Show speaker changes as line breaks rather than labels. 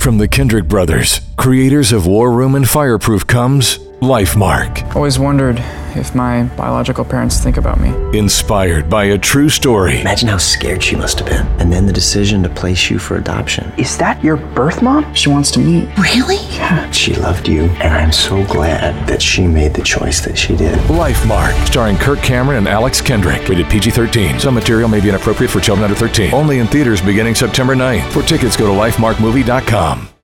From the Kendrick brothers, creators of War Room and Fireproof, comes LifeMark.
Always wondered if my biological parents think about me.
Inspired by a true story.
Imagine how scared she must have been. And then the decision to place you for adoption.
Is that your birth mom? She wants to meet.
Really?
Yeah.
She loved you, and I'm so glad that she made the choice that she did.
LifeMark, starring Kirk Cameron and Alex Kendrick. Rated PG-13. Some material may be inappropriate for children under 13. Only in theaters beginning September 9th. For tickets, go to lifemarkmovie.com.